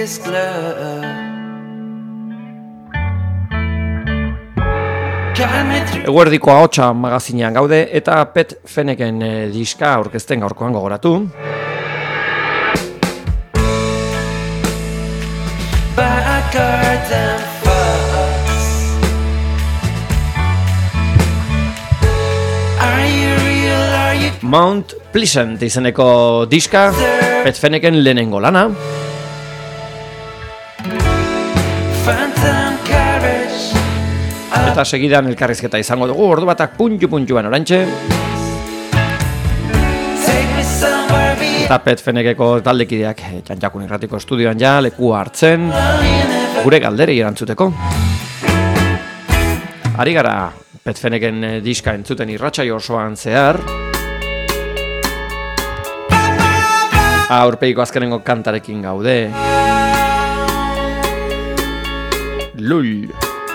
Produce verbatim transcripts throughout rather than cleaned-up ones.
his glove. Eguerdiko ahotsa magazinean gaude eta Pet Feneken e, diska aurkezten gaurkoan gogoratu. Mount Pleasant izeneko diska, Pet Feneken lehenengo lana. Eta segidan elkarrizketa izango dugu, ordu batak puntu-puntuan orantxe. Eta Pet Fenekeko taldekideak Txantxakun Irratiko estudioan ja lekua hartzen, gure galderei erantzuteko. Ari gara Pet Feneken diska entzuten irratsaio osoan zehar. Aurpeiko azkenengo kantarekin gaude. Lul.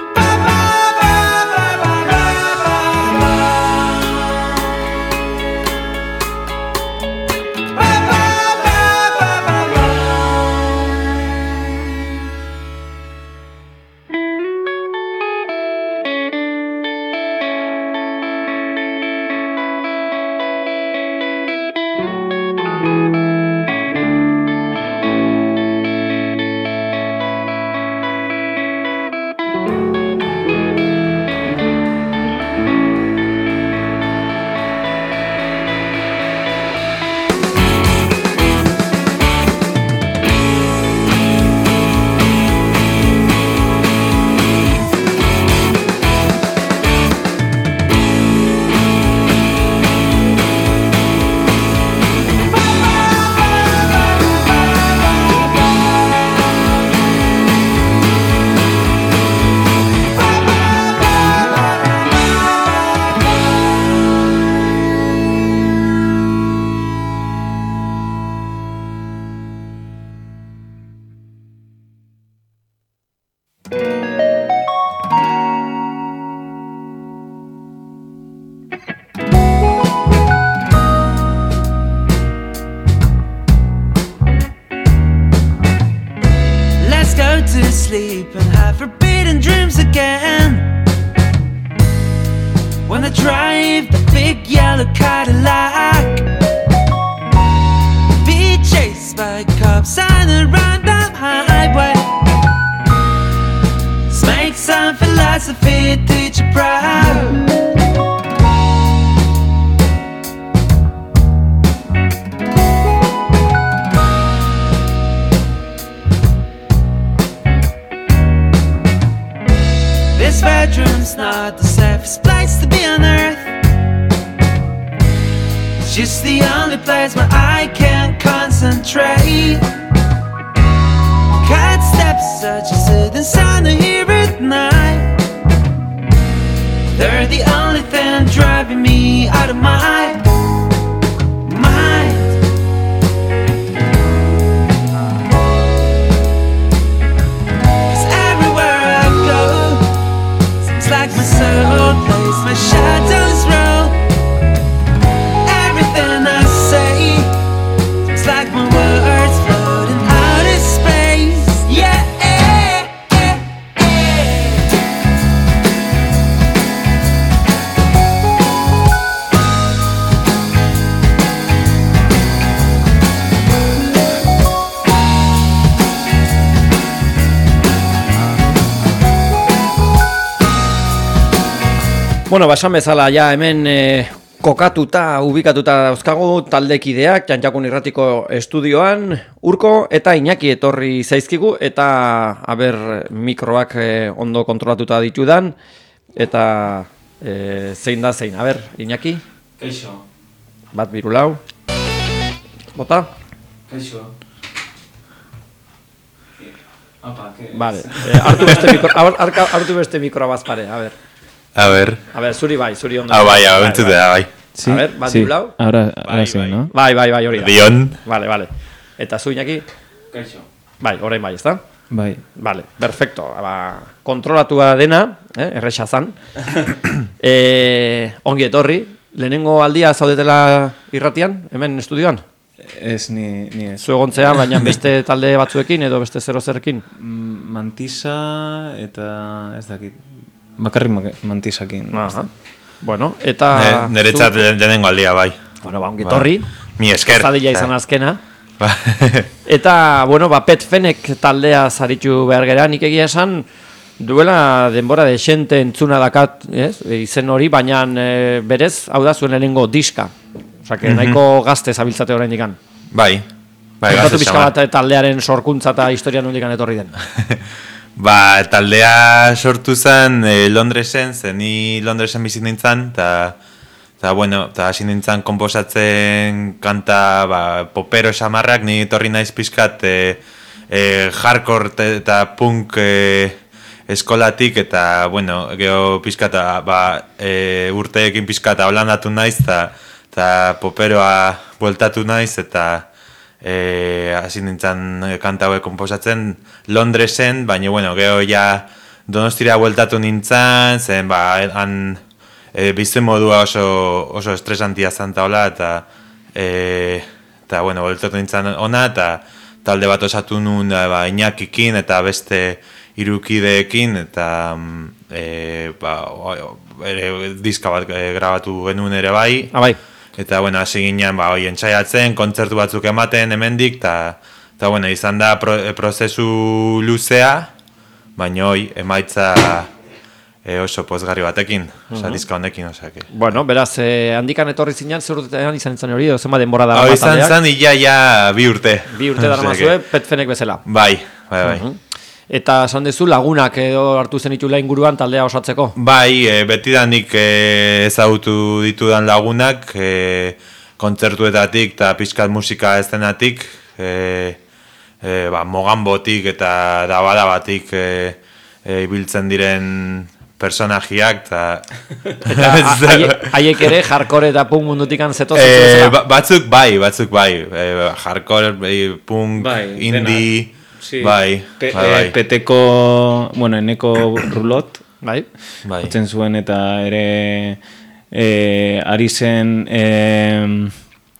Sleep and have forbidden dreams again. When I drive the big yellow Cadillac, be chased by cops on a random highway. Let's make some philosophy teach you proud. This bedroom's not the safest place to be on earth. It's just the only place where I can concentrate. Cat steps such as sitting sun here at night. They're the only thing driving me out of my mind. Like my soul plays my shadows roll. Everything I say seems like my words floating out of space. Yeah. Bueno, basan bezala, ja hemen e, kokatuta, ubikatuta dauzkagu taldekideak Txantxakun Irratiko estudioan, Urko eta Iñaki etorri zaizkigu, eta aber mikroak e, ondo kontrolatuta ditudan, eta e, zein da zein, aber, Iñaki? Kaixo. Bat birulau. Bota? Kaixo. Apa, que... Vale, e, hartu beste mikro, hartu beste mikroa bazpare, a ber. A ver. A ver, zuri bai, zuri ondo. Ah, bai, a ver, bai, bai. Sí, a ver, bat sí. Birulau. Ahora, ahora bai, sí, bai. ¿no? Bai, bai, bai, hori da. Dion. Vale, vale. Eta zu, Iñaki? Kaixo. Bai, orain bai, ezta? Bai. Vale, perfecto. Ba, kontrolatua dena, eh, erresa zan. eh, ongi etorri. Lehenengo aldia zaudetela irratian, hemen estudioan? Ez, ni, ni ez. Zu egontzea, baina beste talde batzuekin edo beste zero zerrekin? Mm, Mantisa eta ez dakit. Bakarrik ma- Mantisakin. Aha. Bueno, eta... Ne, Neretzat lehenengo aldia, bai. Bueno, ba, ongitorri. Mi esker. Zadila izan azkena. Ba. Eta, bueno, ba, Pet Fenek taldea zaritu behar gera, nik egia esan, duela denbora de xente entzuna dakat, ez? Izen hori, baina e, berez, hau da zuen lehenengo diska. Osa, que nahiko gazte zabiltzate horrein dikan. Bai. Bai, Kontatu gazte pixka xamar. bat taldearen sorkuntza eta historia nondikan etorri den. Ba, taldea sortu zen eh, Londresen, zen ni Londresen bizi nintzen, eta eta bueno, eta hasi nintzen konposatzen kanta ba, popero xamarrak, ni etorri naiz pixkat eh, eh, hardcore te- eta punk eh, eskolatik, eta bueno, geho pixkat ba, eh, urteekin pixkat holandatu naiz, eta eta poperoa bueltatu naiz, eta Eh, hasi nintzen kanta hauek konposatzen Londresen, baina bueno, geho ja Donostira bueltatu nintzen, zen ba, han e, bizten modua oso, oso estresantia zanta hola, eta e, eta bueno, bueltatu nintzen ona, eta talde bat osatu nun ba, Iñakikin eta beste hirukideekin, eta e, ba, ere, diska bat e, grabatu genuen ere bai. Ah, bai. Eta, bueno, hasi ginen, ba, hoi, entzaiatzen, kontzertu batzuk ematen hemendik, eta, eta bueno, izan da pro, prozesu luzea, baina hoi, emaitza e, oso pozgarri batekin, oza, diska honekin, osake. Bueno, beraz, eh, handikan etorri zinean, zer urtean izan izan hori, edo zenba denbora da Hoi, izan taldeak? zen, ia, ja, bi urte. Bi urte dara Osake. mazue, Pet Fenek bezala. Bai, bai, bai. Mhm. Eta esan dezu lagunak edo hartu zenitula inguruan taldea osatzeko? Bai, e, betidanik e, ezagutu ditudan lagunak, e, kontzertuetatik eta pixkat musika estenatik, e, e, ba, mogambotik eta dabadabatik e, e, ibiltzen diren personajiak, eta... Eta haie- haiek ere hardcore eta punk mundutikan zetoz e, bezala? ba, batzuk bai, batzuk bai, e, hardcore, e, punk, Bai, indie, Sí. bai, Pe, bai, bai. eh, peteko, bueno, eneko rulot, Bai? bai. jotzen zuen eta ere eh, ari zen eh,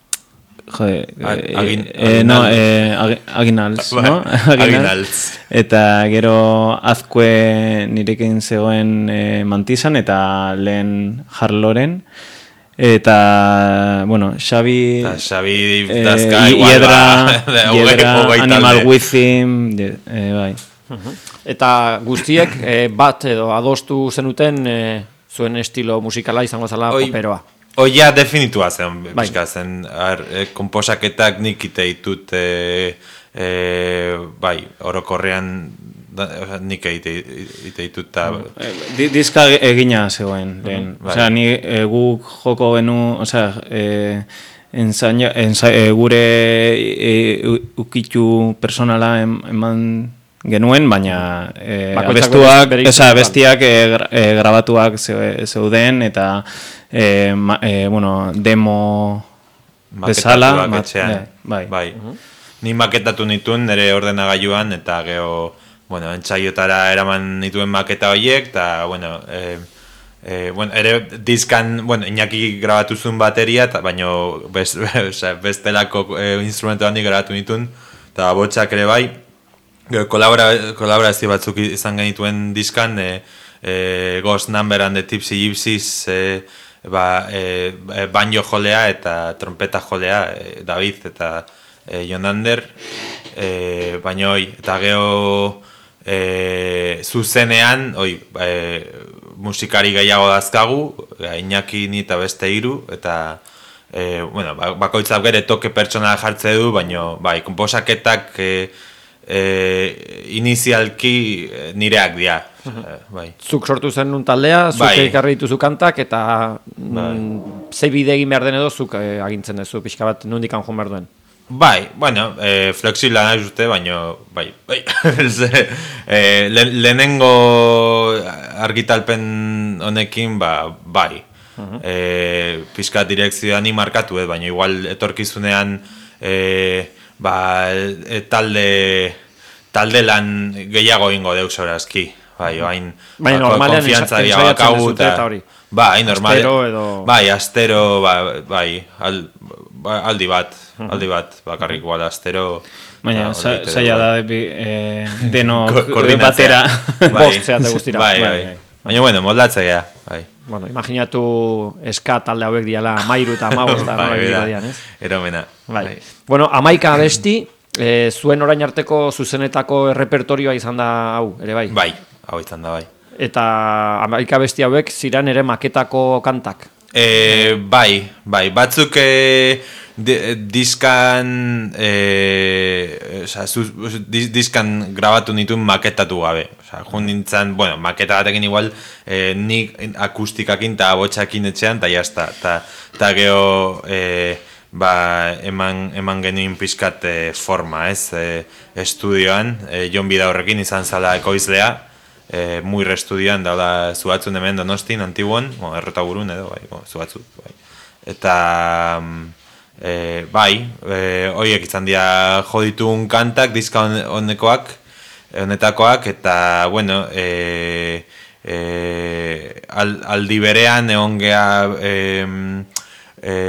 jode, A- eh, agin- eh, no, aginalds. eh, ag- aginalds, Bai, no? aginalds. Eta gero azkue nirekin zegoen eh, Mantisan eta lehen Harloren. Eta, bueno, Xabi... Eta Xabi eh, dazka i- igual, Hiedra, ba, Hiedra, hogei Animal talde. With Him, de, eh, bai. Eta guztiek eh, bat edo adostu zenuten eh, zuen estilo musikala izango zela Oi. poperoa. Oia definitua zen, Bai. pixka zen, ar, e, komposaketak nik ite ditut, e, e, bai, orokorrean da, oza, nik ite, ite ditut, ta, Eh, di- Diska egina zegoen, lehen. bai. Osea, ni eh, guk joko benu, osea, eh, ensaina, ensa, eh, gure eh, u- ukitu personala em- eman genuen, baina eh, Bakoitzak abestuak, bere- bere osea, izenetan. bestiak eh, gra- eh, grabatuak ze- zeuden, eta eh, ma, eh, bueno, demo bezala, maketatuak ma- etxean. eh, bai. bai. Ni maketatu nituen nire ordenagailuan, eta geho, bueno, entzaiotara eraman nituen maketa horiek, eta, bueno, e, e, bueno, ere diskan, bueno, Iñaki grabatu zuen bateria, eta baino best, osea, bestelako e, instrumentu handik grabatu nituen, eta botxak ere bai, gero kolabora, kolaborazio batzuk izan genituen diskan, e, e, Ghost Number and the Tipsy Gypsies, e, ba, e, e, banjo jolea eta trompeta jolea, e, David eta e, Jonander, e, baina hoi, eta geho e, zuzenean, hoi, e, musikari gehiago dazkagu, Iñaki ni eta beste hiru, eta e, bueno, ba- bakoitzak bere toke pertsonala jartze du, baina bai, konposaketak e, e, inizialki e, nireak dira, e, bai. Zuk sortu zen nun taldea, zuk Bai. ekarri dituzu kantak, eta mm, zei bide egin behar den edo zuk eh, agintzen duzu, pixka bat nondikan joan behar duen. Bai, bueno, e, flexible nahi dute, baina, bai, bai, Ze, e, le, lehenengo argitalpen honekin, ba, bai, e, pixka direkzioa ni markatu, eh, baina igual etorkizunean, e, ba, e, talde, talde lan gehiago ingo deuk sobrazki, bai, oain, Baina ba, normalean konfiantza ensa- gehiago ensaiatzen daukagu, duzute eta hori. Bai, normal. Astero edo- Bai, astero, ba, bai, al, ba, aldi bat, aldi bat, bakarrik igual astero. Baina, ba, za- hori zaila egiteko. da bi- eh, denok Ko- koordinatzea. batera Bai. bost zeate guztira. Bai, bai. Baina, bueno, moldatzea, bai. Bueno, imaginatu eska talde hauek diala mairu eta amabost da, nola Bai, egingo da, dian, ez? eromena. Bai. Bueno, amaika abesti, eh, zuen orain arteko zuzenetako errepertorioa izan da hau, ere bai? Bai, hau izan da, bai. Eta amaika abesti hauek ziren ere maketako kantak. E, bai, bai, batzuk e, di, diskan, e, oza, zu, dis, diskan grabatu nituen maketatu gabe. Oza, jun nintzen, bueno, maketa batekin igual, e, nik akustikakin eta botxakin etxean, eta jazta. Eta geho, e, ba, eman, eman genuen pixkat e, forma, ez, e, estudioan, e, Jon Bida horrekin izan zala ekoizlea, E, Muir estudioan dauda zuatzun hemen Donostin, Antibon, bueno, Errotaburun edo, bai, bueno, zuatzu, bai. Eta, e, bai, e, horiek izan dira joditun kantak, diska honekoak, honetakoak, eta, bueno, e, e, aldi berean egon gea e, e,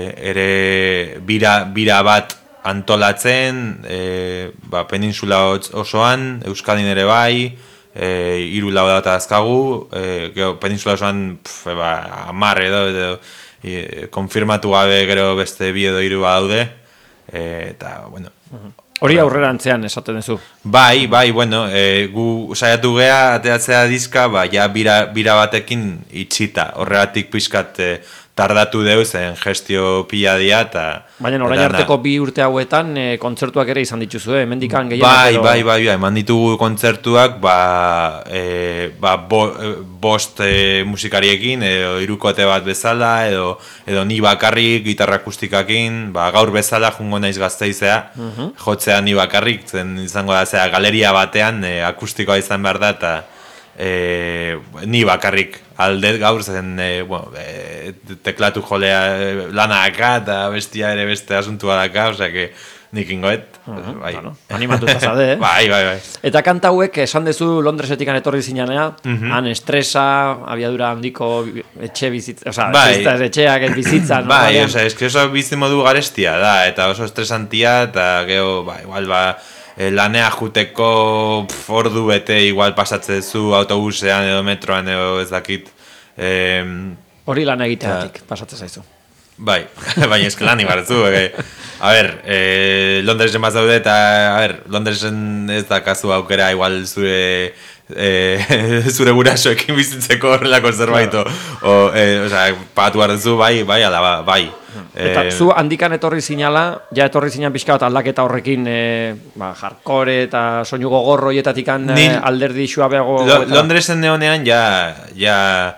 ere bira, bira bat antolatzen, e, ba, peninsula osoan, Euskadin ere bai, E, iru lau data azkagu, e, gero, peninsula osoan pf, ba, amar edo, edo e, konfirmatu gabe gero beste bi edo hiru badaude, e, eta, bueno. Hori aurrerantzean esaten duzu. Bai, bai, bueno, e, gu saiatu gea ateatzea diska, ba, ja bira, bira batekin itxita, horregatik pixkat e, tardatu deuz, en gestio pila dia, eta... Baina orain arteko bi urte hauetan e, kontzertuak ere izan dituzue, hemendikan gehienak Bai, edo... bai, bai, bai, eman ditugu kontzertuak, ba, e, ba bo, e, bost e, musikariekin, edo hirukote bat bezala, edo, edo ni bakarrik, gitarra akustikakin, ba, gaur bezala jungo naiz Gasteizea, uh-huh. jotzea ni bakarrik, zen izango da, zera, galeria batean, e, akustikoa izan behar da, eta e, ni bakarrik aldet gaur zen, e, bueno, e, teklatu jolea e, lanaka eta bestia ere beste asuntua daka, osea que nik ingoet. Uh-huh, bai. bueno, animatuta zade, eh? bai, bai, bai. Eta kanta hauek esan dezu Londresetikan etorri zinanea, Mhm. han estresa, abiadura handiko etxe bizitza, osea, Bai. bizitza, etxeak ez bizitzan. Bai, normalean. osea, eske oso bizimodu garestia da, eta oso estresantia, eta gero, ba, igual, ba, e, lanea juteko pf, ordu bete igual pasatzezu autobusean edo metroan edo ez dakit. E, Hori lan egiteatik, pasatzen zaizu. bai, baina eske lan ibartzu. E, a ber, e, Londresen bat zaude, eta, a ber, Londresen ez da kasu aukera igual zure... E, zure gurasoekin bizitzeko horrelako zerbait o, o, e, osea, pagatu behar duzu, bai, bai, ala, ba, bai. Eta zu handikan etorri zinala, ja etorri zinan pixka bat aldaketa horrekin e, ba, hardcore eta soinu gogorro hietatikan e, Nil- alderdi suabeago... Lo, Londresen neonean ja, ja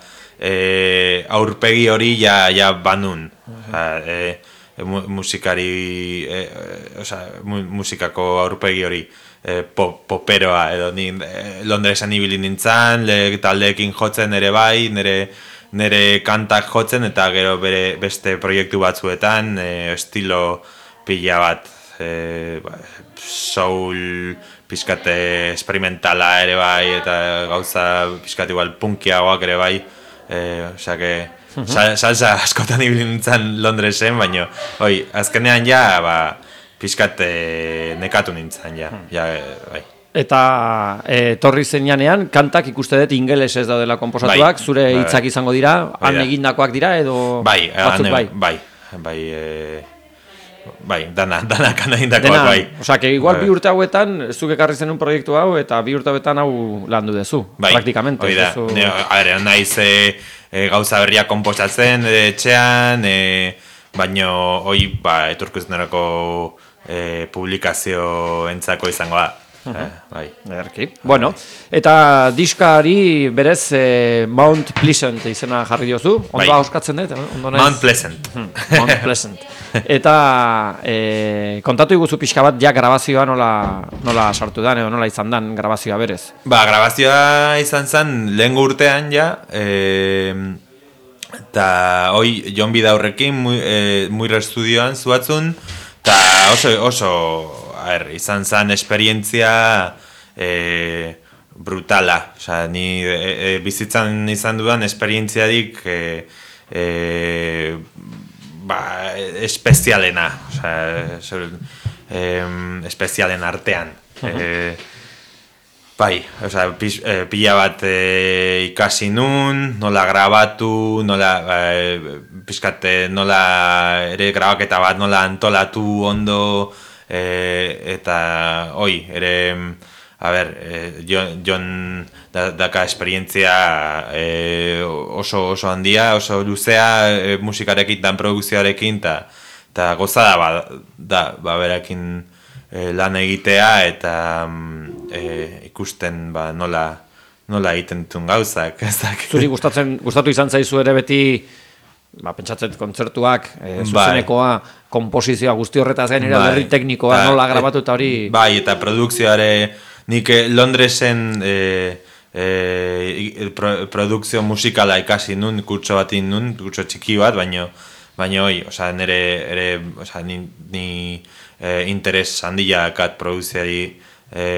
e, aurpegi hori ja, ja banun. Osea, e, mu, musikari, e, e, osea, mu, musikako aurpegi hori. E, pop, poperoa edo ni e, Londresen ibili nintzen, le, taldeekin jotzen ere bai, nire, nire kantak jotzen eta gero bere beste proiektu batzuetan e, estilo pila bat e, ba, soul pizkate experimentala ere bai eta gauza pizkat igual punkiagoak ere bai, e, osea que sal, salsa askotan ibili nintzen Londresen, baina oi, azkenean ja ba pizkat e, nekatu nintzen, ja, ja, bai. Eta e, torri zeinanean, kantak ikuste dut ingelesez daudela konposatuak, Bai, zure bai, hitzak bai. izango dira, Bai han da. egindakoak dira, edo Bai, batzuk ane, bai. bai, bai, bai, e, bai, dana, dana kana egindakoak, Dena, bai. osea, que igual Bai. bi urte hauetan, zuk ekarri zenun proiektu hau, eta bi urte hauetan hau landu dezu, Bai, praktikamente. hori da, ez duzu- ne, a ber, naiz e, e, gauza berria konposatzen e, etxean, e, baino, hoi, ba, etorkizunerako e, publikazio entzako izango da. Eh, bai. Ederki. Bueno, eta diskari berez eh, Mount Pleasant izena jarri diozu. Ondo Bai. ahoskatzen dut, ondo naiz? Mount Pleasant. Mount Pleasant. Eta eh, kontatu iguzu pixka bat ja grabazioa nola, nola sartu dan, edo nola izan dan grabazioa berez. Ba, grabazioa izan zen lehen urtean ja, e, eta hoi Jon Bida horrekin, muy, e, Muir estudioan zuatzun, eta oso, oso, a ver, izan zen esperientzia e, brutala, osea, ni e, e, bizitzan izan dudan esperientziadik e, e, ba, espezialena, osea, sobre, eh, espezialen artean. Eh, bai, osea, pis, eh, pila bat eh, ikasi nun, nola grabatu, nola, eh, pizkate, nola ere grabaketa bat, nola antolatu ondo, eh, eta, oi, ere... A ber, eh, Jon, Jon da, daka esperientzia eh, oso oso handia, oso luzea eh, musikarekin, dan produkzioarekin, eta ta gozada ba, da, ba, berakin eh, lan egitea, eta eh, ikusten ba, nola, nola egiten ditun gauzak. Zuri gustatzen, gustatu izan zaizu ere beti, ba, pentsatzen kontzertuak, e, zuzenekoa, bai. Komposizioa guzti horretaz gain, bai. Berri teknikoa, ta, nola grabatu eta hori... Bai, eta produkzioare... Nik Londresen e, e, pro, produkzio musikala ikasi nun, kurtso bat nun, kurtso txiki bat, baino, baino hoi, oza, nire, ere, oza, ni, ni e, interes handia kat produkziari, e,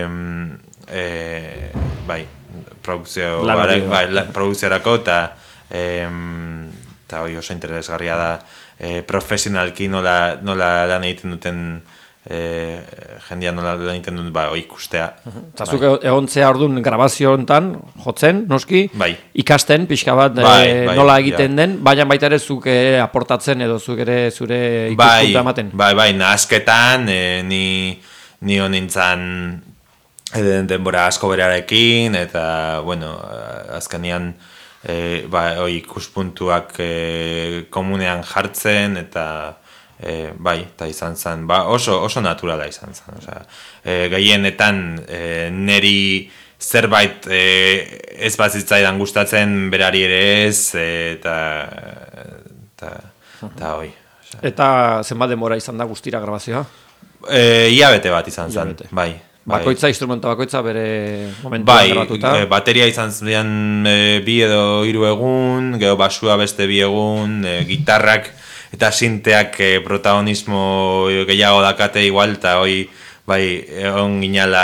e, bai, produkzio, bai, bai, produkziorako, eta eta hoi oso interesgarria da, e, profesionalki nola, nola lan egiten duten, Eh, jendia nola lan egiten dut ba, ikustea. Eta zuk bai. Egontzea orduan grabazio hontan jotzen, noski, bai. Ikasten pixka bat bai, e, bai, nola egiten ja. Den, baina baita ere zuk e, aportatzen edo zuk ere zure ikuspunta ematen. Bai, bai, nahazketan, e, ni, ni honintzan e, denbora asko berarekin, eta, bueno, azkenean e, ba, oi, ikuspuntuak e, komunean jartzen, eta E, bai, eta izan zen, ba, oso, oso naturala izan zen. Osea, e, gehienetan e, neri zerbait e, ez bazitzaidan gustatzen, berari ere ez, e, eta eta, eta hoi. Osea. Eta zenbat denbora izan da guztira grabazioa? E, iabete bat izan zen, bai. Bakoitza, instrumenta bakoitza bere momentua bai, grabatuta? Bai, bateria izan ziren e, bi edo hiru egun, gero basua beste bi egun, e, gitarrak, eta sinteak eh, protagonismo gehiago dakate igual, eta hoi, bai, egon ginala,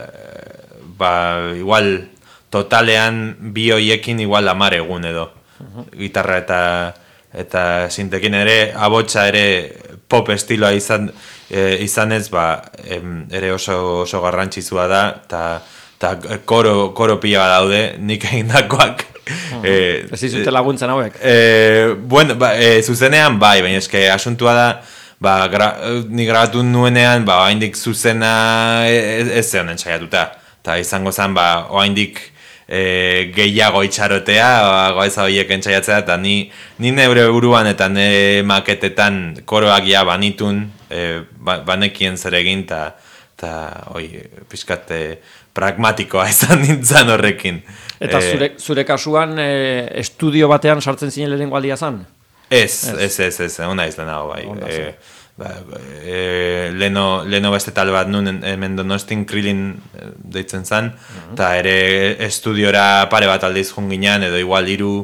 ba, igual, totalean bi hoiekin igual amar egun edo. Uh-huh. Gitarra eta eta sintekin ere, abotsa ere pop estiloa izan, e, izanez, ba, em, ere oso, oso garrantzitsua da, eta koro, koro pila daude, nik egindakoak. Eh, ez izute laguntzen hauek? Eh, bueno, ba, eh, zuzenean bai, baina eske asuntua da, ba, gra, ni grabatu nuenean, ba, oaindik zuzena ez, ez zehonen saiatuta. Eta izango zen, ba, oaindik eh, gehiago itxarotea, ba, goeza horiek entzaiatzea, eta ni, ni neure buruan eta nire maketetan koroak ja banitun, eh, ba, banekien zer egin, eta hoi, pixkat pragmatikoa izan nintzen horrekin. Eta zure, zure kasuan e, estudio batean sartzen zinen lehenengo aldia zan? Ez, ez, ez, ez, ona izan hau, bai. E, ba, e, leno, leno beste tal bat nun, hemen Donostin Krilin deitzen zan, eta uh-huh. ere estudiora pare bat aldiz junginan, edo igual hiru,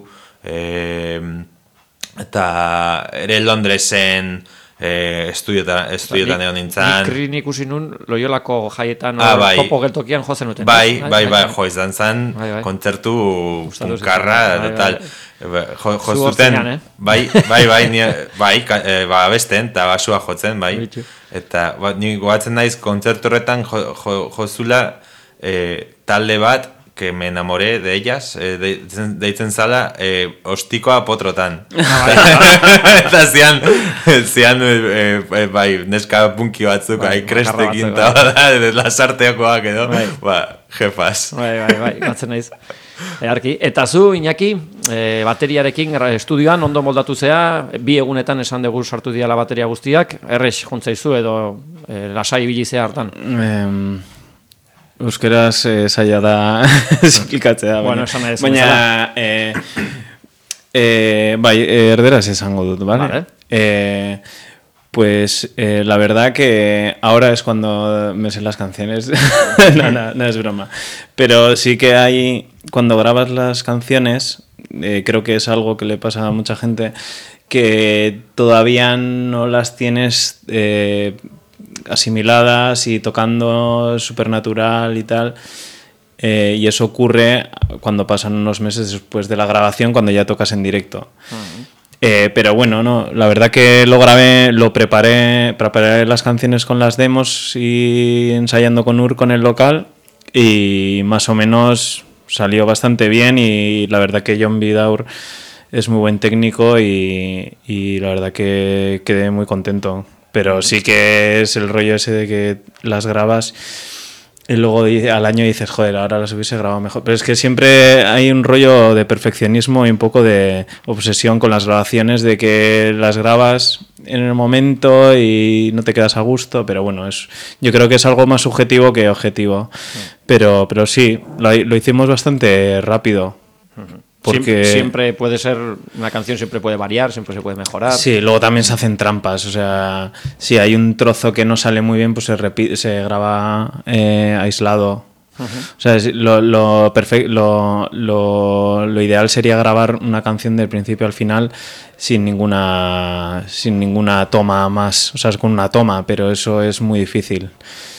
e, eta ere Londresen, Eh, estudiotan estudiotan egon nintzen. Nik Krilin ikusi nun Loiolako jaietan ah, bai. Topo geltokian jozen uten. Bai, bai, bai, bai, jo izan zen, bai, bai. Kontzertu punkarra, bai, bai. Jo, jo zuten, eh? bai, bai, bai, bai, bai, eh, ba, besten, eta basua jotzen, bai. Eta, ba, ni goatzen naiz, kontzertu horretan jo, jo, jo zula eh, talde bat, que me enamoré de ellas, eh, de, deitzen zala, eh, ostikoa potrotan. Eta zian, zian eh, eh, bai, neska punki batzuk, bai, krestekin, eta bai. Lasarteakoak edo, bai. Ba, jefas. Bai, bai, bai, batzen naiz. Earki. Eta zu, Iñaki, eh, bateriarekin estudioan ondo moldatu zea, bi egunetan esan dugu sartu diala bateria guztiak, errex jontzaizu edo eh, lasai bilizea hartan. Um... Euskeraz eh, zaila da esplikatzea, bueno, baina, baina eh, eh, bai, erderaz esango dut, ¿vale? Vale. Eh, pues eh, la verdad que ahora es cuando me sé las canciones, no, no, no es broma, pero sí que hay, cuando grabas las canciones, eh, creo que es algo que le pasa a mucha gente, que todavía no las tienes... Eh, asimiladas y tocando supernatural y tal, eh, y eso ocurre cuando pasan unos meses después de la grabación, cuando ya tocas en directo. Uh-huh. Eh, pero bueno, no, la verdad que lo grabé, lo preparé, preparé las canciones con las demos y ensayando con Urco en el local y más o menos salió bastante bien y la verdad que Jon Vidaur es muy buen técnico y, y la verdad que quedé muy contento. Pero sí que es el rollo ese de que las grabas y luego al año dices, joder, ahora las hubiese grabado mejor. Pero es que siempre hay un rollo de perfeccionismo y un poco de obsesión con las grabaciones, de que las grabas en el momento y no te quedas a gusto. Pero bueno, es, yo creo que es algo más subjetivo que objetivo. Sí. Pero, pero sí, lo, lo hicimos bastante rápido. Uh-huh. Porque siempre puede ser, una canción siempre puede variar, siempre se puede mejorar. Sí, luego también se hacen trampas, o sea, si hay un trozo que no sale muy bien, pues se repite, se graba eh, aislado. Uh-huh. O sea, lo, lo, perfect, lo, lo, lo ideal sería grabar una canción del principio al final sin ninguna, sin ninguna toma más, o sea, con una toma, pero eso es muy difícil.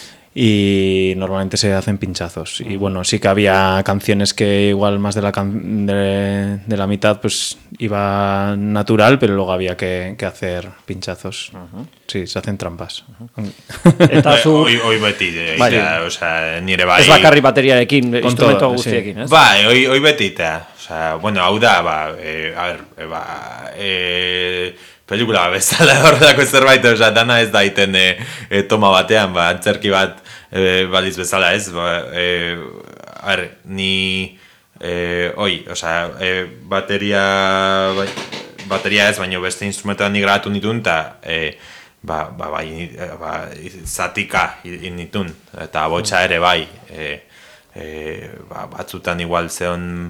Y normalmente se hacen pinchazos y bueno, sí que había canciones que igual más de la can- de, de la mitad pues iba natural, pero luego había que, que hacer pinchazos. Uh-huh. Sí, se hacen trampas. Uh-huh. Eta zu... Hoi, hoi beti, bai. Da, osea, nire bai... Ez bakarri bateriarekin, instrumento guztiekin, sí. Ez? Bai, hoi, hoi beti, eta, osea, bueno, hau da, ba, e, a ver, e, ba, e, pelikula bezala horretako zerbait, osea, dana ez daiten e, e, toma batean, ba, antzerki bat e, baliz bezala ez, ba, e, a ver, ni, e, oi, osea, e, bateria, ba, bateria ez, baino beste instrumentoan ni grabatu nitun, eta, e, ba, ba, bai, ba, zatika nitun, eta botxa ere bai, e, e, ba, batzutan igual zeon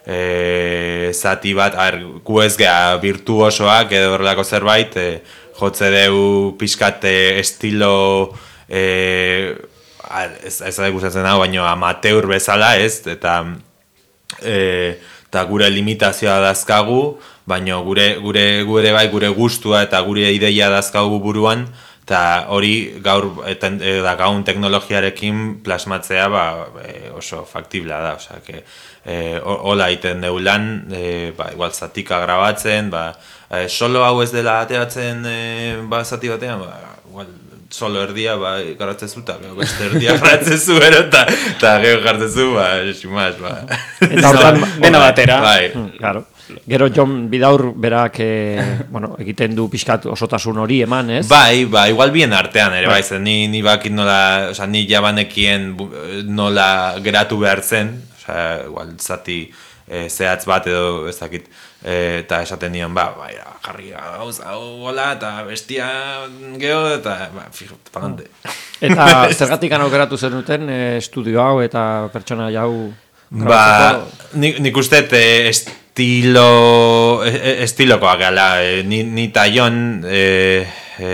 e, zati bat, ar, gu ez geha virtuosoak edo horrelako zerbait, e, jotze deu pixkat estilo, e, ar, ez, ez da gustatzen hau, baino amateur bezala ez, eta, e, eta gure limitazioa dazkagu, baina gure, gure, gure bai, gure gustua eta gure ideia dazkagu buruan, eta hori gaur eta da gaun teknologiarekin plasmatzea ba, oso faktibla da, osea que eh, hola iten deulan, eh, ba, igual zatika grabatzen, ba, eh, solo hau ez dela ateratzen eh, ba, zati batean, ba, igual solo erdia ba, garratzezu eta beste erdia garratzezu eta gero garratzezu, ba, esimaz, ba. Eta hortan, dena batera. Bai. Claro. Gero Jon Vidaur berak eh, bueno, egiten du pixkat osotasun hori eman, ez? Bai, ba, igual bien artean ere, bai, bai ni, ni bakit nola, oza, ni jabanekien nola geratu behar zen, oza, igual zati e, zehatz bat edo ez dakit, e, eta esaten nion, ba, bai, jarri gauza, hola, eta bestia geho, eta, ba, fijo, palante. Eta zergatik aukeratu zenuten e, estudio hau eta pertsona jau? Ba, nik, nik uste e, estilo estilokoa gala, e, ni, ni ta Jon e, e,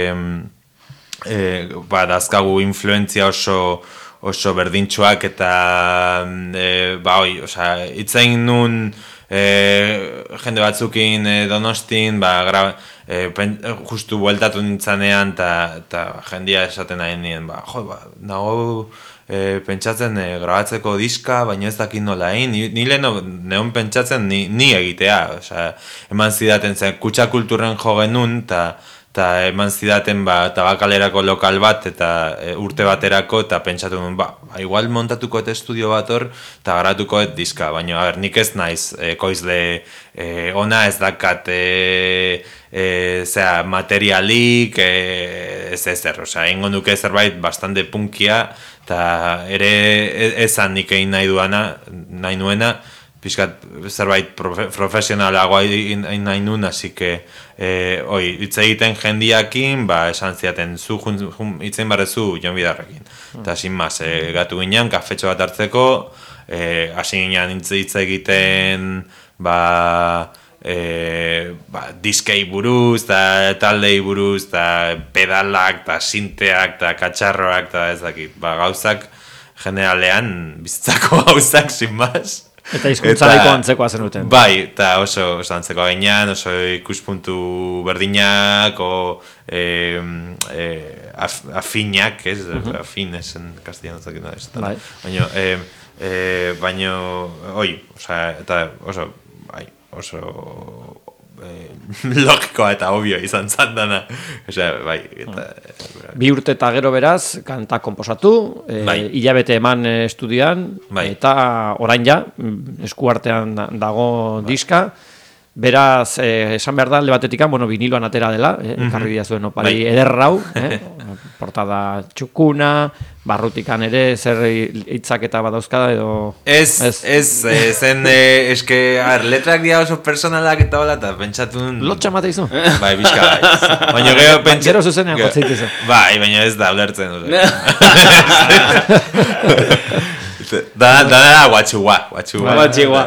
e, ba, dazkagu influentzia oso oso berdintxoak eta e, ba, oi, osea, itzain nun e, jende batzukin e, Donostin, ba, gra, e, pen, justu bueltatu nintzanean eta jendia esaten nahi nien, ba, jo, ba, nago E, pentsatzen e, grabatzeko diska, baina ez dakit nola egin, ni, ni leheno neon pentsatzen ni, ni egitea, osea, eman zidaten zen, kutsa kulturren jo genuen, eta eman zidaten ba, tabakalerako lokal bat, eta e, urte baterako, eta pentsatu nuen, ba, ba, igual montatuko et estudio bat hor, eta garatuko et diska, baina, a ber, nik ez naiz, e, koizle e, ona ez dakat, e, e, zera, materialik, e, ez ezer, osea, ingo nuke zerbait bastante punkia, eta ere ezan nik egin nahi duana, nahi nuena, pixkat zerbait profe, profesionalagoa egin nahi nuen, así que, e, oi, hitz egiten jendiakin, ba, esan ziaten, zu hitzein barrezu Jon Vidaurrekin. Eta, sin mas, e, gatu ginen, kafetxo bat hartzeko, e, hasi ginen hitz egiten, ba, E, ba, diskei buruz, eta taldei buruz, eta pedalak, eta sinteak, eta katxarroak, eta ez dakit, ba, gauzak generalean bizitzako gauzak, sin más. Eta hizkuntzalaiko antzekoa zenuten. Bai, eta oso, oso antzekoa gainean, oso ikuspuntu berdinak, o e, e, af, afinak, ez, uh-huh. Afin esen castellano, ez dakit, ez, bai. Baina, e, e, baina, oi, oza, eta oso, bai, oso eh, logikoa eta obvio izan zan dana. Osea, bai, eta... Bi urte eta gero beraz, kanta komposatu, e, Bai. hilabete eman e, estudioan, Bai. eta orain ja, eskuartean da- dago diska, beraz, eh, esan behar da, alde batetik, bueno, viniloan atera dela, eh, ekarri dira zuen opari Bai. ederrau, eh, portada txukuna, barrutikan ere, zer hitzak eta badauzkada edo... Ez, ez, ez, eh, zen, eh, eske, ar, letrak dira oso personalak eta hola, eta pentsatu... Lotxa mate izu? Bai, bizka, bai. Baina gero pentsa... Gero zuzenean Ge- jotzeit izu. Bai, baina ez da ulertzen. Ose. da, da, da, guatxua, guatxua. Guatxua.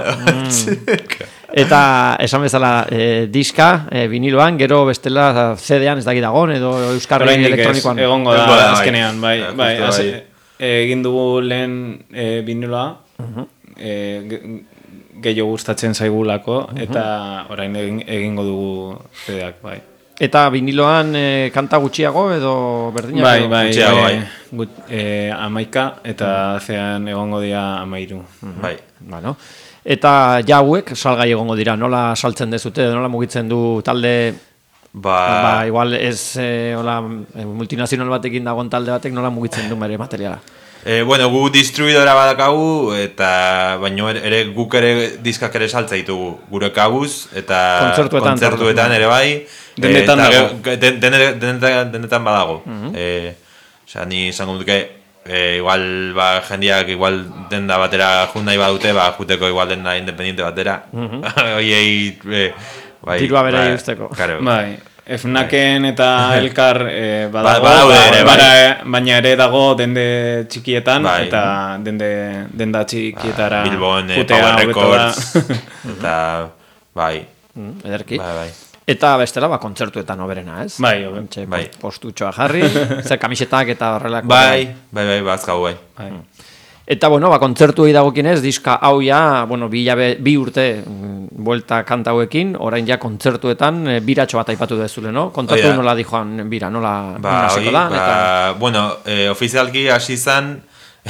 Eta esan bezala e, diska, e, viniloan, gero bestela C D-an ez dakit dagoen, edo euskarri Oraindik ez, elektronikoan. egongo da, Egongo da, bai. azkenean, bai, Ja, bai, justo, hasi- bai. egin dugu lehen e, viniloa, e, ge- gehiago gustatzen zaigulako, eta orain egin, egingo dugu C D-ak, bai. Eta viniloan e, kanta gutxiago edo berdinak? Bai, edo? bai, Gutxiago, bai. e, gut, e, amaika, eta zean egongo dira amairu. Bai. Bueno. Eta ja hauek salgai egongo dira, nola saltzen dezute, nola mugitzen du talde, Ba, ba, igual ez e, hola, e, multinazional batekin dagoen talde batek nola mugitzen du bere materiala. E, bueno, gu distribuidora badakagu, eta baino ere, ere guk ere diskak ere saltza ditugu gure kabuz, eta Kontzertuetan, kontzertuetan ere bai. Denetan eta dago. gero- den- den- denetan, denetan badago. e, Osea, ni izango duke, e, igual, ba, jendiak igual denda batera jun nahi badute, ba, juteko igual denda independiente batera. Oiei, e, bai. Dirua berei ba, usteko. Claro. Bai, Fnaken eta Elkar e, badago, Ba- badaude ba- ere, bai. bara- baina ere dago dende txikietan, Bai. eta dende denda txikietara Bilbon, e, jutea Power hobeto da. Records, eta, bai, Mm, ederki. bai, bai. Eta bestela, ba, kontzertuetan oberena, ez? Bai, hobe. Ontxe, Bai. postutxoa jarri, zer kamisetak eta horrelako. Bai, bai, bai, bazkau, bai. Bai. Eta, bueno, ba, kontzertuei dagokinez, diska hau ja, bueno, bi, jabe, bi urte mm, buelta kanta hauekin, orain ja kontzertuetan e, biratxo bat aipatu dezule, no? Kontatu Hoi da. nola dijoan bira, nola, Ba, nola hoi, hasiko da, ba, eta... bueno, eh, ofizialki hasi izan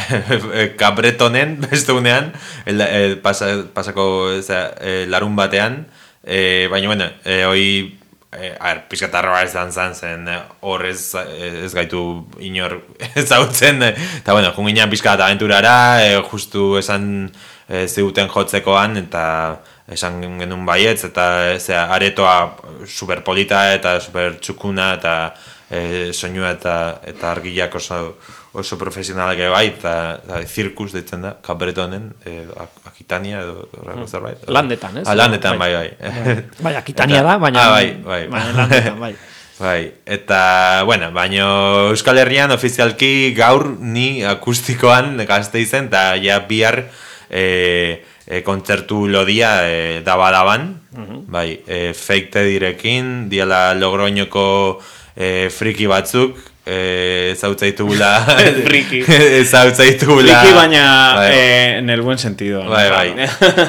Cabretonen, beste unean, el, el, pasa, pasako eza, eh, larun batean, eh, baina, bueno, eh, hoi, eh, a ver, pizkatarroa izan zan zen, eh, hor ez, ez gaitu inor ezagutzen, eh, eta, bueno, junginean pizkat aventurara, eh, justu esan eh, zeuten jotzekoan, eta esan genuen baietz, eta eh, zera, aretoa superpolita eta super txukuna, eta e, soinua eta eta argiak oso oso profesionalak ere bai, eta, eta zirkus deitzen da, Cabretonen, e, Akitania edo horreko zerbait. Landetan, ez? Ah, landetan, bai, bai. Bai, Akitania da, baina... Ah, bai, bai. baina landetan, bai. Bai, eta, bueno, baino Euskal Herrian ofizialki gaur ni akustikoan Gasteizen, eta ja bihar e, e, kontzertu lodia e, daba-daban, bai, e, Fake Teddyrekin, diala Logroñoko e, friki batzuk, e, zautzaitugula... Friki. zautzaitugula... Friki baina bai, eh, en el buen sentido. ¿no? bai, bai.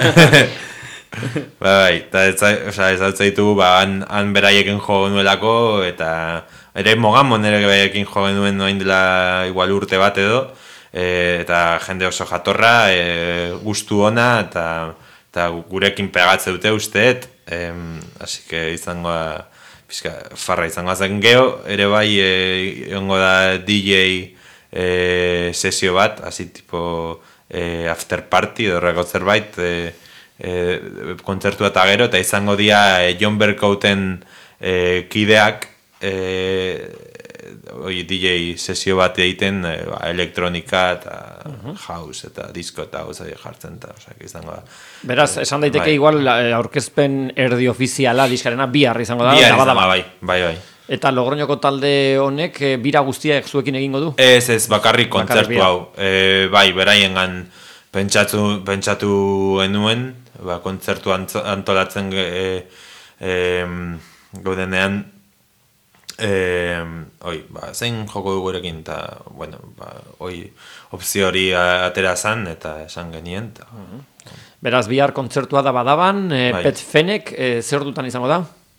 Bai, bai, eta ez zautzaitu, ba, han, han beraiekin jo nuelako, eta ere Mogamon ere beraiekin jo genuen noain dela igual urte bat edo, e, eta jende oso jatorra, e, gustu ona, eta, eta gurekin pegatze dute usteet, e, así que izango da, pizka, farra izango zen geho, ere bai, e, egongo da D J e, sesio bat, hasi tipo e, after party, horreko zerbait, e, E, kontzertu eta gero, eta izango dira e, John Berkouten e, kideak e, oi, D J sesio bat egiten e, ba, elektronika eta house eta disco eta gozai jartzen eta osak, izango da. Beraz, esan daiteke Bai. igual eh, aurkezpen erdi ofiziala diskarena bihar izango da. Bihar eta izango, bada- bai, bai, bai. Eta Logroñoko talde honek eh, bira guztiak zuekin egingo du? Ez, ez, bakarrik Bakarrik kontzertu bihar. hau. E, bai, beraiengan pentsatu, pentsatu genuen, ba, kontzertu antzo- antolatzen ge, e, e, gaudenean, e, oi, ba, zein joko du gurekin, eta, bueno, ba, oi, opzio hori a- atera zan, eta esan genien, eta, Beraz, bihar kontzertua da badaban, eh, Bai. Pet Fenek, eh, zer dutan izango da?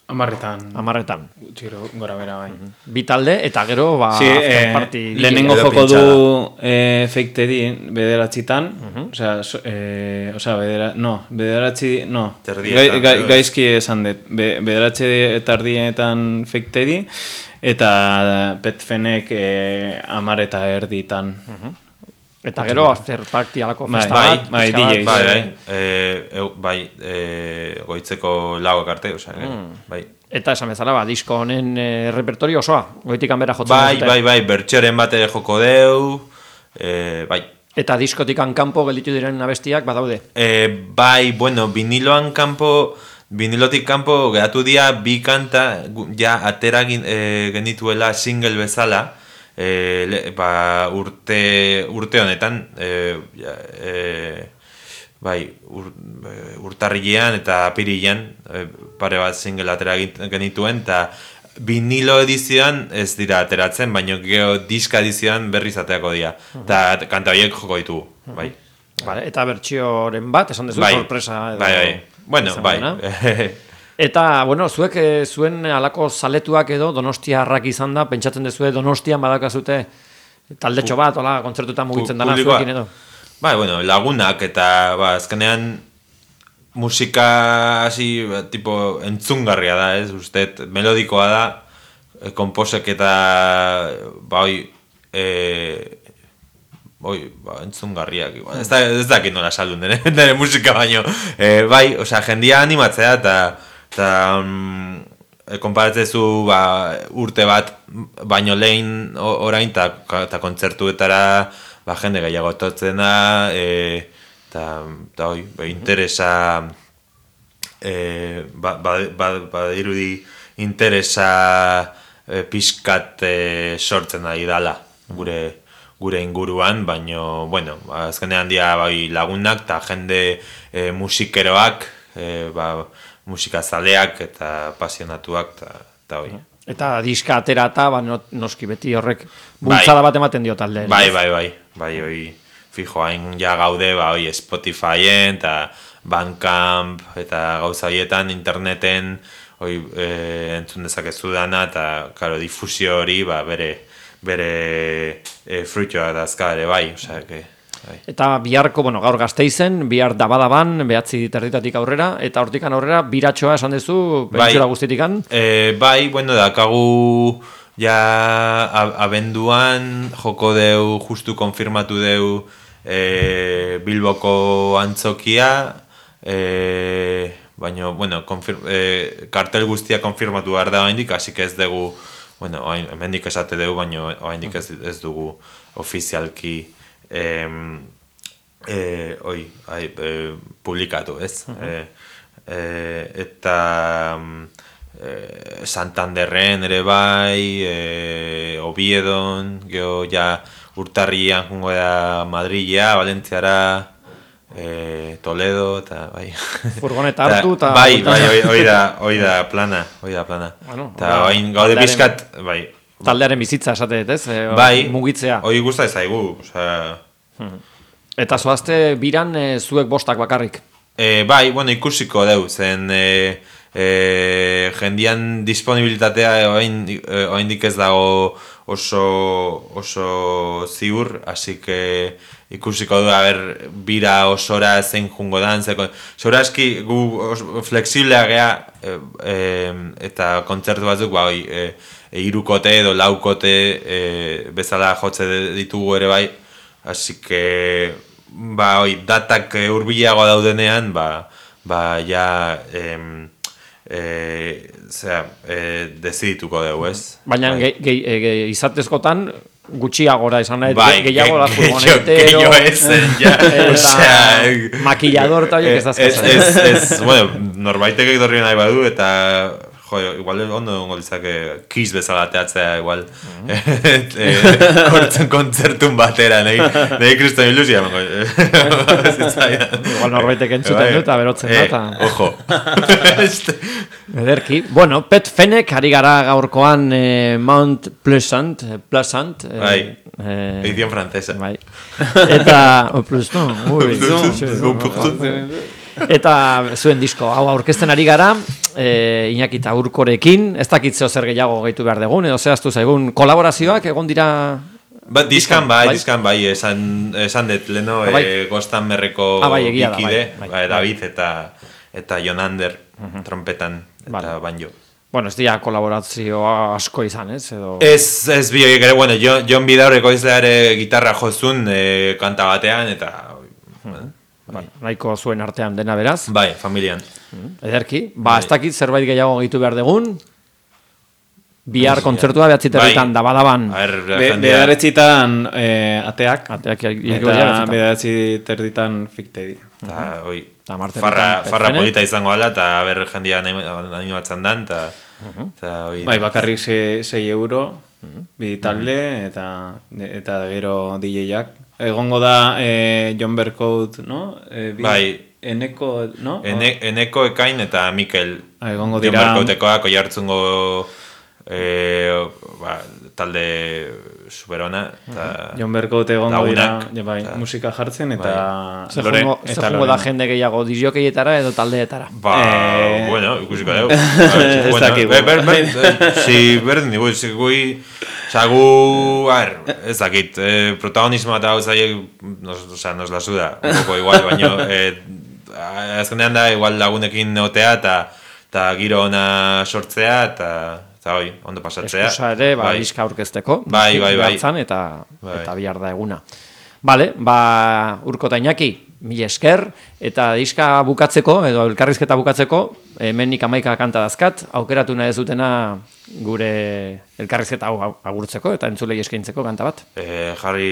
Amarretan. Amarretan. Txiro, gora bera, bai. Bi talde, eta gero, ba, Sí, after eh, party. lehenengo Edo joko du pintxada. eh, Fake Teddy bederatzitan, osea, so, eh, osea, bedera, no, bederatzi, no, Terdietan, gai, gai, bai. gaizki esan dut, Be, bederatzi eta erdietan Fake Teddy, eta Petfenek eh, amar eta erditan. Eta gero, after party alako Bai, festa bai, bat. bai, pixka bat. D Js. Bai, bai, e, eu, bai, e, goitzeko lauak arte, osea, bai. Eta esan bezala, ba, disko honen e, repertorio osoa, goitik hanbera jotzen Bai, dute. bai, bai, bertxoren bat ere joko deu, e, bai. Eta diskotik kanpo gelditu diren abestiak badaude. E, bai, bueno, viniloan kanpo, vinilotik kanpo geratu dira bi kanta, gu- ja, atera gin- e, genituela single bezala, e, le, ba, urte, urte honetan, e, ja, e, bai, ur, e, urtarrilean eta apirilean, e, pare bat single atera gin- genituen, eta vinilo edizioan ez dira ateratzen, baina gero diska edizioan berriz aterako dira. Eta kanta horiek joko ditugu, bai. Vale, eta bertsioren bat, esan dezu, Bai, sorpresa edo... bai, bai. Bueno, izango bai. dena. Eta, bueno, zuek eh, zuen alako zaletuak edo donostiarrak izan da, pentsatzen dezue donostian badakazute taldetxo bat, hola, kontzertutan mugitzen dana Publikoa. zuekin edo. Bai, bueno, lagunak eta, ba, azkenean musika hasi, ba, tipo, entzungarria da, ez, uste, melodikoa da, e, konposek eta, ba, oi, e, oi, ba, entzungarriak, igual. Ez, da, ez dakit nola saldun dene, dene musika baino, e, bai, osea, jendia animatzea, eta, eta, mm, e, konparatzezu, ba, urte bat, baino lehen o- orain, eta kontzertuetara, ba, jende gehiago etortzen da, e, eta, eta, oi, ba, interesa, e, ba, ba, ba, ba, dirudi interesa e, pixkat e, sortzen ari dala, gure, gure inguruan, baino, bueno, ba, azkenean dira bai lagunak eta jende e, musikeroak, e, ba, musikazaleak eta pasionatuak, eta, eta hoi. Eta diska atera eta, ba, no- noski beti horrek bultzada bat ematen dio talde. Bai, bai, bai, bai, hoi, fijo, hain ja gaude, ba, hoi, Spotifyen, eta Bandcamp, eta gauza horietan, interneten, hoi, e, entzun dezakezu dana, eta, karo, difusio hori, ba, bere, bere e, fruitoa dazka ere, bai, osea, que, bai. Eta biharko, bueno, gaur Gasteizen, bihar dabadaban, behatzi terditatik aurrera, eta hortikan aurrera, biratxoa esan dezu, pentsura guztitikan. E, bai, bueno, dakagu ja a- abenduan joko deu, justu konfirmatu deu e, Bilboko antzokia, e, baina, bueno, konfir, e, kartel guztia konfirmatu behar da oraindik, hasi que ez dugu, bueno, orain- hemendik esate dugu, baina oraindik ez, ez dugu ofizialki em, e, oi, ai, e, publikatu, ez? E, e, eta mm, e, Santanderren ere bai, e, Oviedon, geho ja urtarrian jungo da Madrilea, Valentziara, e, Toledo, eta bai. Furgoneta hartu, eta... Bai, bai, hoi, hoi da, hoi da plana, hoi da plana. Bueno, Eta hori da, hain gaude taldearen- pixkat, bai. Taldearen bizitza esatet, ez? E, Bai, Mugitzea. hoi gusta ez zaigu, osea... Eta zoazte biran e, zuek bostak bakarrik. E, bai, bueno, ikusiko deu, zen e, e, jendian disponibilitatea orain e, oraindik ez dago oso, oso ziur, así que ikusiko du, a ber, bira osora zein jungo dan, zeko, soraski gu os- flexiblea gea, e, e, eta kontzertu batzuk, ba, oi, e, e, irukote edo laukote e, bezala jotze ditugu ere bai, así que, ba, oi, datak eh, hurbilago daudenean, ba, ba, ja, em, e, zera, e, dezidituko dugu, ez? Baina Bai. ge, ge, e, ge, izatezkotan gutxiagora izan nahi, Bai, gehiago da ge- furgonetero, gehiago ezen, ja, eta osea, makillador eta horiek ez ez, dazkatzen. ez, ez, bueno, norbaitek etorri nahi badu, eta, jo, igual ondo dongo litzake Kiss bezala teatzea, igual, e, kortzen kontzertun batera, nahi, nahi kriston ilusia, mango, Igual norbaitek entzuten du eta berotzen da, eta... Eh, ojo. Ederki. Bueno, Pet Fenek ari gara gaurkoan eh, Mount Pleasant, eh, Pleasant. Eh, Bai. eh, Edición francesa. Bai. Eta... Oh, Pleasant, ui, sí, Pleasant. Eta zuen disko, hau aurkezten ari gara, e, Iñaki eta Urkorekin, ez dakit zeo zer gehiago gehitu behar dugun, edo zehaztu zaigun kolaborazioak egon dira... Ba, diskan bai, diskan bai, esan, esan dut leno ah, bai. e, Gostan Berreko ah, bai, egia da, bikide, bai, bai, bai, David eta, eta Jonander uh-huh. trompetan eta vale. banjo. Bueno, ez dira kolaborazioa asko izan, ez? Edo... Ez, ez bi horiek ere, bueno, Jon, Jon Bidaurreko izleare gitarra jozun e, kanta batean, eta... Uh-huh. Bueno, nahiko zuen artean dena beraz. Bai, familian. Uh-huh. Ederki, ba, ez dakit zerbait gehiago gehitu behar dugun. Bihar kontzertua behatzi territan, bai. Dabadaban. Be, behatzitan eh, ateak. Ateak eta behatzi territan fiktedi. Eta, oi, farra, farra polita izango ala, eta ber jendia animatzen dan, eta... Uh-huh. Oi, bai, bakarrik sei euro, uh-huh. bi talde, eta, eta gero D J-ak. Egongo da eh, John Berkout, no? Eh, bi, bai. Eneko, no? Ene, eneko Ekain eta Mikel. Ah, egongo dira... John Berkoutekoak oihartzungo... E, ba, talde superona eta Jon Berkote egongo dira ja, bai, ta, musika jartzen eta bai. Lore, eta jongo da jende gehiago disjokeietara edo taldeetara ba, eh... bueno, ikusiko dugu ez dakik si berdin dugu zagu ez dakit eh, protagonismoa eta hau zaie nos, o sea, nos la suda un poco igual baino eh, azkenean da igual lagunekin neotea eta, eta giro ona sortzea eta eta hoi, ondo pasatzea. Eskusa ere, ba, bai. Diska aurkezteko. Bai, bai, bai. Eta, bai. Eta bihar da eguna. Bale, ba, Urko eta Iñaki, mila esker, eta diska bukatzeko, edo elkarrizketa bukatzeko, hemen nik amaika kanta dazkat, aukeratu nahi ez dutena gure elkarrizketa hau agurtzeko, eta entzulei eskaintzeko kanta bat. Eh, jarri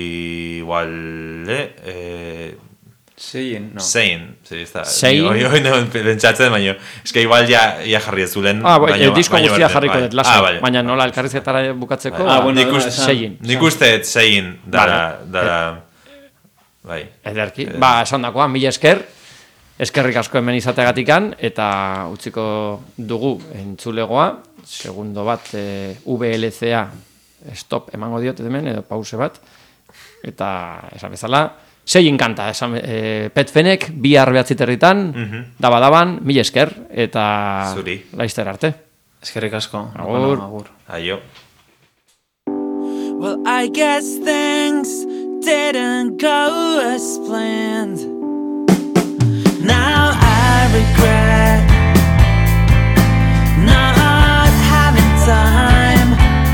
igual, eh... Seien, no. Seien, sí, está. Seien. Hoy hoy no pentsatzen, baina eske igual ja ja jarri ezulen. Ah, bai, el disco guztia jarriko dut lasa. Ah, vale. Baina nola elkarrizketara bukatzeko. Ah, bueno, nik uste Seien. Nik uste Seien da da bai. Ederki. Ba, esandakoa, mila esker. Eskerrik asko hemen izateagatikan eta utziko dugu entzulegoa, segundo bat e, V L C A stop emango diot hemen edo pause bat. Eta esan bezala Seien kanta, esan, e, Petfenek, bihar behatzi territan, uh-huh. Dabadaban, mil esker, eta zuri. Laizter arte. Eskerrik asko. Agur. Agur. Aio. Well, I guess things didn't go as planned. Now I regret not having time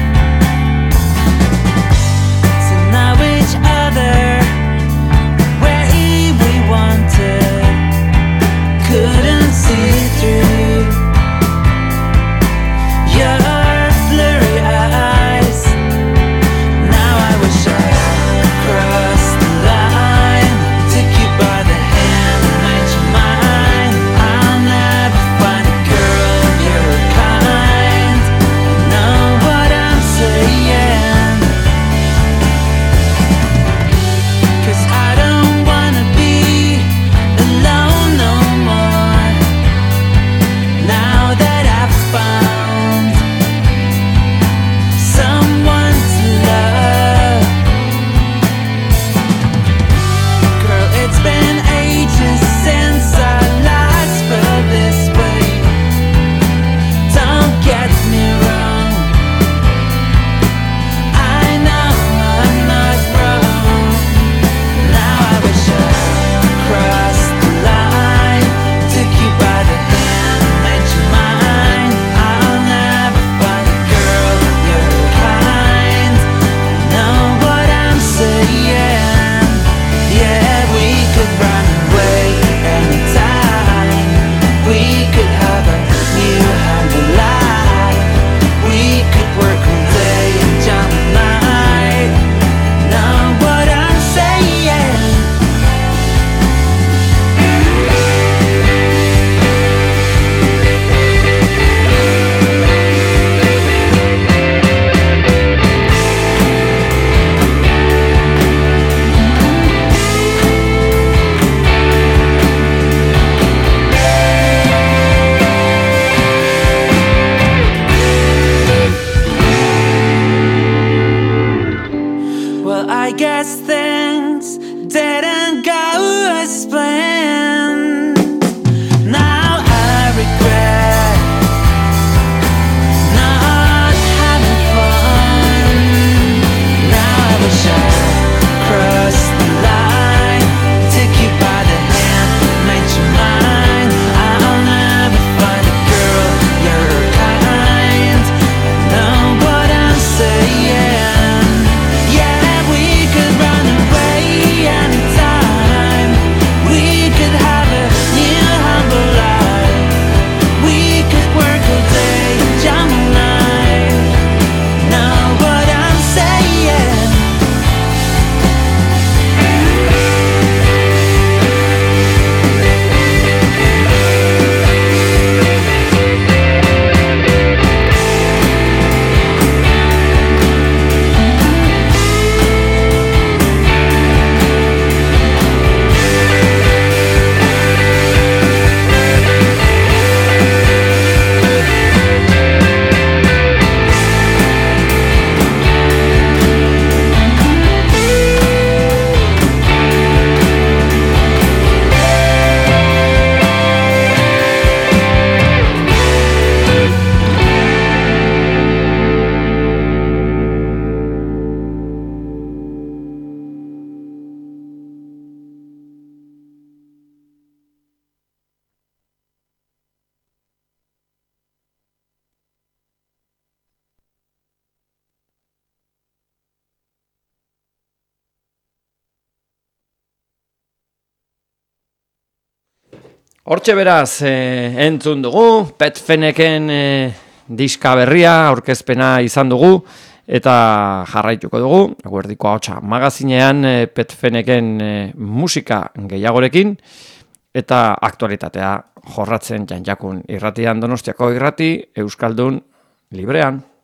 to know each other. Wanted, couldn't see through your blurry eyes. Now I wish I crossed the line, took you by the hand and made you mine. I'll Hortxe beraz, eh, entzun dugu, Pet Feneken eh, diska berria, aurkezpena izan dugu, eta jarraituko dugu, eguerdiko ahotsa magazinean eh, Pet Feneken eh, musika gehiagorekin, eta aktualitatea jorratzen Janjakun irratian, Donostiako irrati, Euskaldun librean.